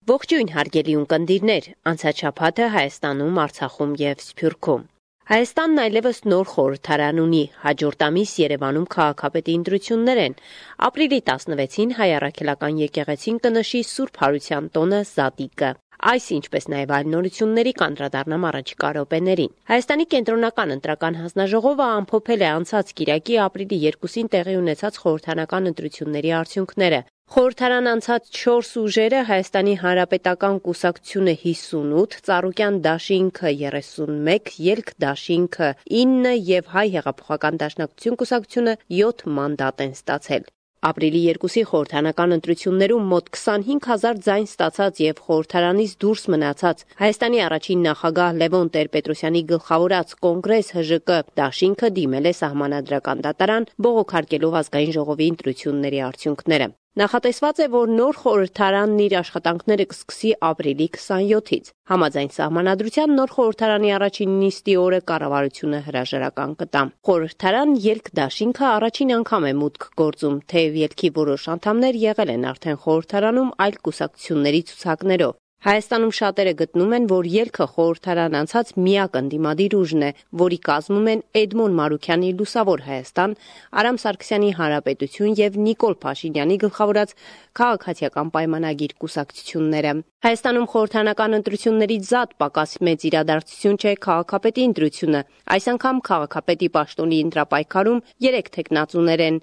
Ողջույն հարգելի ունկնդիրներ, անցած շաբաթը Հայաստանում, Արցախում և Սփյուռքում։ Հայաստանն այլևս նոր խորհրդարան ունի, հաջորդ ամիս Երևանում քաղաքապետի ընտրություններ են։ Ապրիլի 16-ին Հայ առաքելական եկեղեցին կնշի Սուրբ Հարության տոնը Զատիկը։ Այս ինչպես նաև այլ նորությունների կանդրադառնամ առաջիկա րոպեներին։ Հայաստանի կենտրոնական ընտրական հանձնաժողովը ամփոփել է անցած կիրակի ապրիլի 2-ին տեղի ունեցած խորհրդարանական ընտրությունների արդյունքները։ Խորհրդարան անցած 4 ուժերը Հայաստանի Հանրապետական կուսակցությունը 58, Ծառուկյան դաշինքը 31, Ելք դաշինքը 9 և Հայ հեղափոխական դաշնակցություն կուսակցությունը 7 մանդատ են ստացել։ Ապրիլի 2-ի խորհրդարանական ընտրություններում մոտ 25,000 ձայն ստացած և խորհրդարանից դուրս մնացած Հայաստանի առաջին նախագահ Լևոն Տեր-Պետրոսյանի գլխավորած Կոնգրես ՀԺԿ դաշինքը դիմել է սահմանադրական դատարան, բողոքարկելով ազգային ժողովի ընտրությունների արդյունքները։ Նախատեսված է, որ նոր խորհրդարանն իր աշխատանքները կսկսի ապրիլի 27-ից։ Համաձայն սահմանադրության նոր խորհրդարանի առաջին նիստի օրը կառավարությունը հրաժարական կտա։ Խորհրդարան Ելք դաշինքը առաջին անգամ է մուտք գործում, թեև ելքի որոշ անդամներ եղել են արդեն խորհրդարանում այլ կուսակցությունների ցուցակներով։ Հայաստանում շատերը գտնում են, որ ելքը խորհրդարան անցած միակ ընդդիմադիր ուժն է, որի կազմում են Էդմոն Մարուքյանի Լուսավոր Հայաստան, Արամ Սարգսյանի Հանրապետություն և Նիկոլ Փաշինյանի գլխավորած Քաղաքացիական պայմանագիր կուսակցությունները։ Հայաստանում խորհրդարանական ընտրություններից զատ պակաս մեծ իրադարձություն չէ քաղաքապետի ընտրությունը։ Այս անգամ քաղաքապետի պաշտոնի ընտրապայքարում 3 թեկնածուներ են։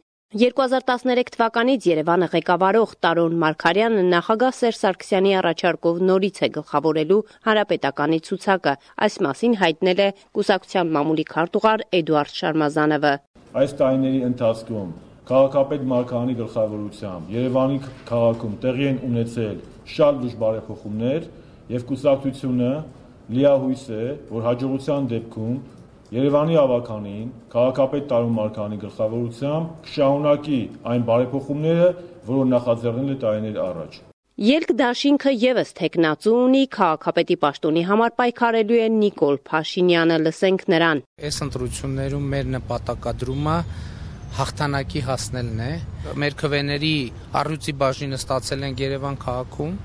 2013 թվականից Երևանը ղեկավարող Տարոն Մարգարյանը նախագահ Սերժ Սարգսյանի առաջարկով նորից է գլխավորելու Հանրապետականի ցուցակը։ Այս մասին հայտնել է կուսակցության մամուլի քարտուղար Էդուարդ Շարմազանովը։ Այս տարիների ընթացքում քաղաքապետ Մարգարյանի գլխավորությամբ Երևանի քաղաքում տեղի են ունեցել շատ լուրջ բարեփոխումներ եւ կուսակցությունը լիահույս է, որ հաջողության դեպքում Երևանի ավականին քաղաքապետ Տարոն Մարգարյանի գլխավորությամբ կշարունակի այն բարեփոխումները, որոնք նախաձեռնել է տարիներ առաջ։ Ելք դաշինքը եւս թեկնածու ունի, քաղաքապետի պաշտոնի համար պայքարելու է Նիկոլ Փաշինյանը, լսենք նրան։ Այս ընտրություններում մեր նպատակադրումը հաղթանակի հասնելն է։ Մեր քվեների առյուծի բաժինը ստացել ենք Երևան քաղաքում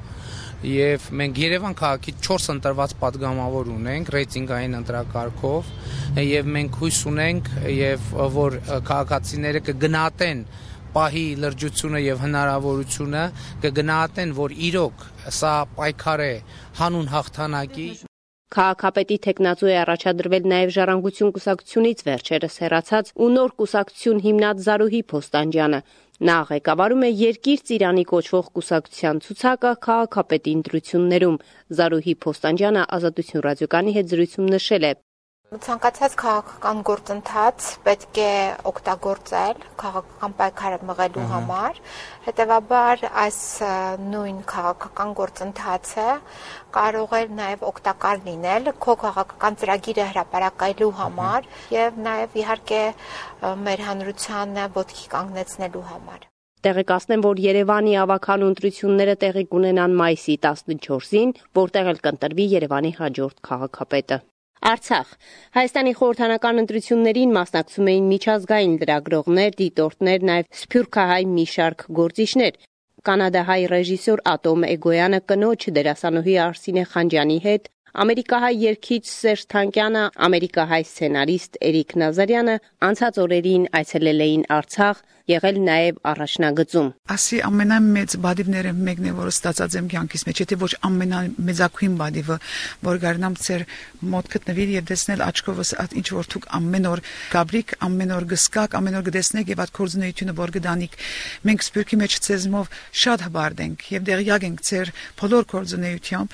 եւ մենք Երևան քաղաքի 4 ընտրված падգամավոր ունենք ռեյտինգային ընտրակարգով եւ մենք հույս ունենք եւ որ քաղաքացիները կգնահատեն պահի լրջությունը եւ հնարավորությունը, կգնահատեն, որ իրոք սա պայքար է հանուն հաղթանակի։ Քաղաքապետի թեկնածու է առաջադրվել նաև Ժառանգություն կուսակցությունից վերջերս հեռացած ու նոր կուսակցություն հիմնած Զարուհի Փոստանջյանը։ Նա ղեկավարում է Երկիր Ծիրանի կոչվող կուսակցության ցուցակը քաղաքապետի ընտրություններում։ Զարուհի Փոստանջյանը Ազատություն ռադիոկայանի հետ զրույցում նշել է. Ցանկացած քաղաքական գործընթաց պետք է օգտագործել քաղաքական պայքարը մղելու համար, հետևաբար այս նույն քաղաքական գործընթացը կարող է նաև օգտակար լինել քո քաղաքական ծրագիրը հրապարակելու համար եւ նաև իհարկե մեր հանրությանը ոտքի կանգնեցնելու համար։ Տեղեկացնեմ, որ Երևանի ավականու ընտրությունները տեղի կունենան մայիսի 14-ին, որտեղ էլ կընտրվի Երևանի հաջորդ քաղաքապետը։ Արցախ։ Հայաստանի խորհրդարանական ընտրություններին մասնակցում էին միջազգային լրագրողներ, դիտորդներ, նաև սփյուռքահայ մի շարք գործիչներ։ Կանադահայ ռեժիսոր Ատոմ Էգոյանը կնոջ դերասանուհի Արսինե Խանջյանի հետ, ամերիկահայ երգիչ Սերժ Թանկյանը, ամերիկահայ սցենարիստ Էրիկ Նազարյանը անցած օրերին այցելել էին Արցախ, եղել նաև առաջնագծում։ Ասի ամենամեծ բադիվները մեկն է, որը ստացած եմ կյանքիս մեջ, եթե ոչ ամենամեծակույն բադիվը, որ գարնամ ծեր մոտ գտնվի եւ տեսնել աչքովս ինչ որ դուք ամեն օր գաբրիկ, ամեն օր գսկակ, ամեն օր գտեսնեք եւ այդ կորձունեությունը որ գդանիք։ Մենք սփյուռքի մեջ ցեզմով շատ հբարդ ենք եւ դեղյակ ենք ծեր բոլոր կորձունեությամբ,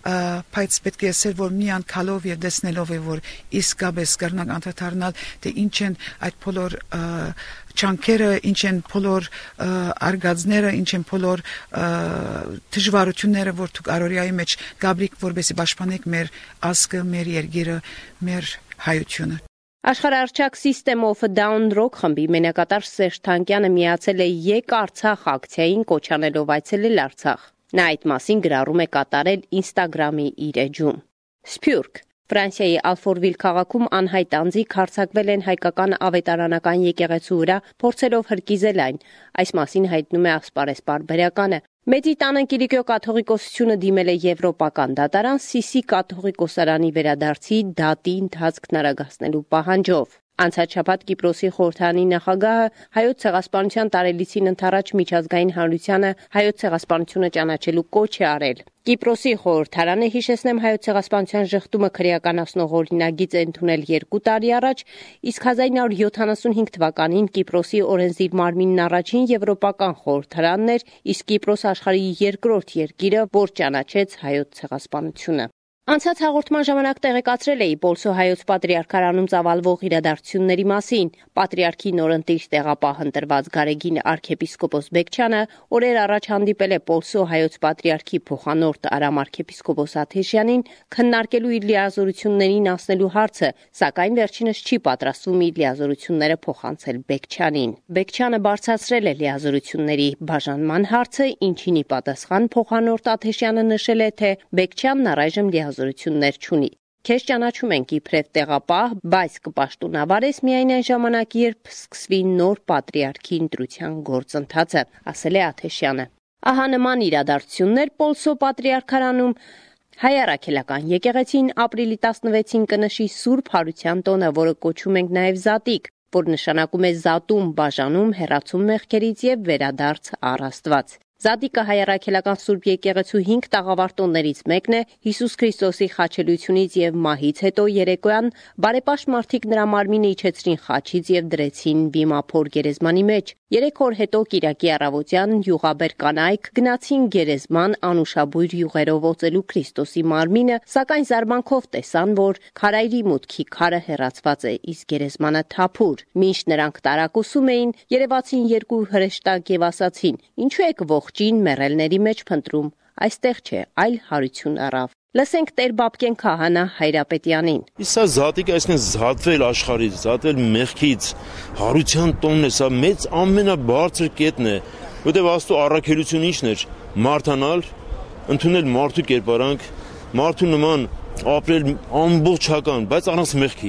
բայց պետք է ասել, որ մի անկալով եւ տեսնելով է, որ իսկապես կրնակ անդրադառնալ, թե ինչ են այդ բոլոր չանկերը, ինչ են բոլոր արգածները, ինչ են բոլոր դժվարությունները, որ դուք առօրյայի մեջ գաբրիկ որբեսի պաշտպանեք մեր ազգը, մեր երկիրը, մեր հայությունը։ Աշխարհարչակ System of a Down Rock խմբի մենակատար Սերժ Թանկյանը միացել է Եկ Արցախ ակցիային կոչանելով այցելել Արցախ։ Նա այդ մասին գրառում է կատարել Instagram-ի իր էջում։ Սփյուռք։ Ֆրանսիայի Ալֆորվիլ քաղաքում անհայտ անձիկ հարձակվել են հայկական ավետարանական եկեղեցու վրա, փորձելով հրկիզել այն։ Այս մասին հայտնում է Ասպարեզ պարբերականը։ Մեծի տանը Կիրիկիո կաթողիկոսությունը դիմել է Եվրոպական դատարան Սիսի կաթողիկոսարանի վերադարձի դատի ընթացքն արագացնելու պահանջով։ Անցած շաբաթ Կիպրոսի խորհրդարանի նախագահը հայոց ցեղասպանության տարելիցին ընդառաջ միջազգային հանրությանը հայոց ցեղասպանությունը ճանաչելու կոչ է արել։ Կիպրոսի խորհրդարանը, հիշեցնեմ, հայոց ցեղասպանության ժխտումը քրեականացնող օրինագիծ է ընդունել 2 տարի առաջ, իսկ 1975 թվականին Կիպրոսի օրենսդիր մարմինն առաջին եվրոպական խորհրդարանն էր, իսկ Կիպրոսը աշխարհի երկրորդ երկիրը, որ ճանաչեց հայոց ցեղասպանությունը։ Անցած հաղորդման ժամանակ տեղեկացրել էի Պոլսո հայոց պատրիարքարանում ծավալվող իրադարձությունների մասին։ Պատրիարքի նորընտիր տեղապահ ընտրված Գարեգին arczepiskopos Բեկչյանը օրեր առաջ հանդիպել է Պոլսո հայոց պատրիարքի փոխանորդ Արամ arczepiskopos Աթեշյանին քննարկելու իր լիազորություններին անցնելու հարցը, սակայն վերջինս չի պատրաստվում իր լիազորությունները փոխանցել Բեկչյանին։ Բեկչյանը բարձրացրել է լիազորությունների բաժանման հարցը, ինչին ի պատասխան փոխանորդ Աթեշյանը նշել է, թե Բեկչյանն առայժմ լիազորություններ չունի։ Քեզ ճանաչում ենք իբրև տեղապահ, բայց կպաշտոնավարես միայն այն ժամանակ, երբ սկսվի նոր պատրիարքի ընտրության գործընթացը, ասել է Աթեշյանը։ Ահա նման իրադարձություններ Պոլսո պատրիարքարանում Հայ առաքելական եկեղեցին ապրիլի 16-ին կնշի Սուրբ Հարության տոնը, որը կոչում ենք նաև Զատիկ, որ նշանակում է զատում, բաժանում, հեռացում մեղքերից եւ վերադարձ առ Աստված։ Զատիկը հայ առաքելական Սուրբ եկեղեցու 5 տաղավարտոններից մեկն է։ Հիսուս Քրիստոսի խաչելությունից եւ մահից հետո երեկոյան բարեպաշտ մարդիկ նրա մարմինը իջեցրին խաչից եւ դրեցին վիմափոր գերեզմանի մեջ։ 3 օր հետո Կիրակի առավոտյան յուղաբեր կանայք գնացին գերեզման անուշաբույր յուղերով օծելու Քրիստոսի մարմինը, սակայն զարմանքով տեսան, որ քարայրի մուտքի քարը հեռացված է, իսկ գերեզմանը թափուր։ Մինչ նրանք տարակուսում էին, երևացին 2 հրեշտակ եւ ասացին. «Ինչու եք ողջին մեռելների մեջ փնտրում, այստեղ չէ, այլ հարություն առավ»։ Լսենք Տեր Բաբկեն քահանա Հայրապետյանին։ Սա Զատիկը, այսինքն զատվել աշխարհից, զատվել մեղքից, հարության տոնն է, սա մեծ ամենաբարձր կետն է, որտեղ Աստծո առաքելությունը ինչն էր՝ մարթանալ, ընդունել մարդու կերպարանք, մարդու նման ապրել ամբողջական, բայց առանց մեղքի։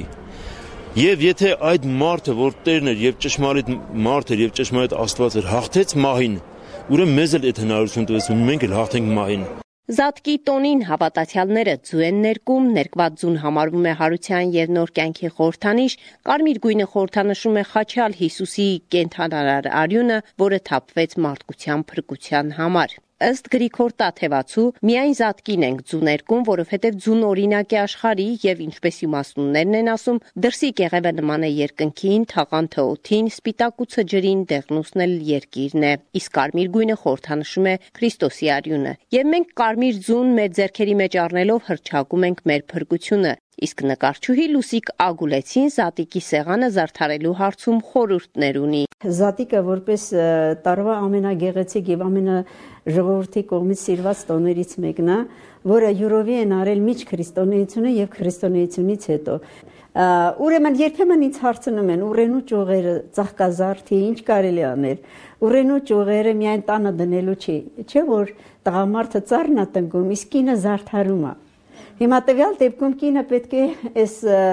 Եվ եթե այդ մարդը, որ Տերն էր եւ ճշմարիտ մարդ էր եւ ճշմարիտ Աստված էր, հաղթեց մահին, ուրեմն մեզ էլ այդ հնարավորություն տվեց, մենք էլ հաղթենք մահին։ Զատկի տոնին հավատացյալները ձու են ներկում, ներկված ձուն համարվում է հարության եւ նոր կյանքի խորհրդանիշ, կարմիր գույնը խորհրդանշում է խաչյալ Հիսուսի կենդանարար արյունը, որը թափվեց մարդկության փրկության համար։ Ըստ Գրիգոր Տաթևացու, միայն Զատկին ենք ձու ներկում, որովհետև ձուն օրինակ է աշխարհի եւ ինչպես իմաստուններն են ասում, դրսի կեղևը նման է երկնքին, թաղանթը օդին, սպիտակուցը ջրին, դեղնուսն էլ երկիրն է։ Իսկ կարմիր գույնը խորհրդանշում է Քրիստոսի արյունը։ Եվ մենք կարմիր ձուն մեր ձեռքերի մեջ առնելով հռչակում ենք մեր փրկությունը։ Իսկ նկարչուհի Լուսիկ Ագուլեցին Զատիկի սեղանը զարդարելու հարցում խորհուրդներ ունի։ Զատիկը որպես տարվա ամենագեղեցիկ եւ ամենաժողովրդի կողմից սիրված տոներից մեկն է, որը յուրովի են արել միջ քրիստոնեությունը եւ քրիստոնեությունից հետո։ Ուրեմն երբեմն ինձ հարցնում են ուռենու ճյուղերը, ծաղկազարդի, ինչ կարելի անել։ Ուռենու ճյուղերը միայն տանը դնելու չի, չէ՞ որ տղամարդը ծառն է տնկում, իսկ կինը զարդարում է։ Հիմա տվյալ դեպքում կինը պետք է այս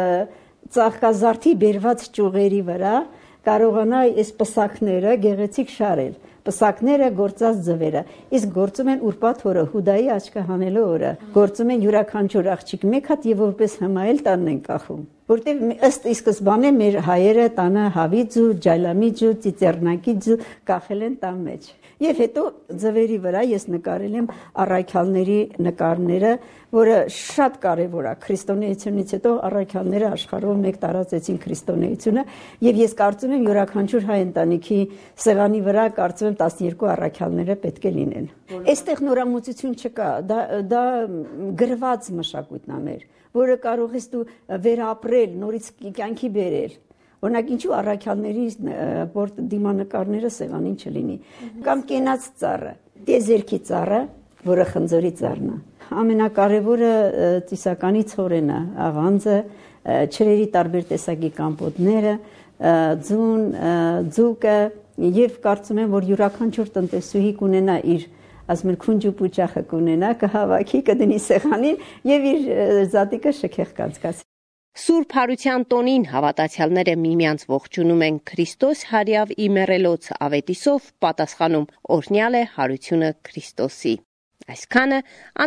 ծաղկազարդի բերված ճյուղերի վրա կարողանա այս պսակները գեղեցիկ շարել, պսակները գործած ձվերը, իսկ գործում են ուրբաթ օրը, Հուդայի աչքը հանելու օրը, գործում են յուրաքանչյուր աղջիկ մեկ հատ եւ որպես հմայել տանն են կախում, որտեղ ըստ ի սկզբանե մեր հայերը տանը հավի ձու, ջայլամի ձու, ծիծեռնակի ձու կախել են տան մեջ։ Եվ հետո ձվերի վրա ես նկարել եմ առաքյալների նկարները, որը շատ կարևոր է քրիստոնեությունից հետո առաքյալները աշխարհով մեկ տարածեցին քրիստոնեությունը եւ ես կարծում եմ յուրաքանչյուր հայ ընտանիքի սեղանի վրա կարծում եմ 12 առաքյալները պետք է լինեն։ Այստեղ նորամուծություն չկա, դա գրված մշակույթն է մեր, որը կարող ես դու վերապրել, նորից կյանքի բերել։ Օրինակ ինչու առաքյալների դիմանկարները սեղանին չլինի, կամ կենաց ծառը, տեզերքի ծառը, որը խնձորի ծառն է։ Ամենակարևորը ծիսականի ցորենը, աղանձը, չրերի տարբեր տեսակի կամպոտները, ձուն, ձուկը եւ կարծում եմ, որ յուրաքանչյուր տնտեսուհի կունենա իր ասում են քունջ ու պուճախը կունենա, կհավաքի, կդնի սեղանին եւ իր զատիկը շքեղ կանցկացի։ Սուրբ Հարության տոնին հավատացյալները միմյանց ողջունում են Քրիստոս հարյավ իմերելոց ավետիսով, պատասխանում օրհնյալ է հարությունը Քրիստոսի։ Այսքանը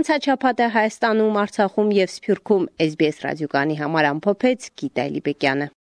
անցաչափած Հայաստանում, Արցախում եւ Սփյուռքում SBS ռադիոկայանի համար ամփոփեց Գիտա Էլիբեկյանը։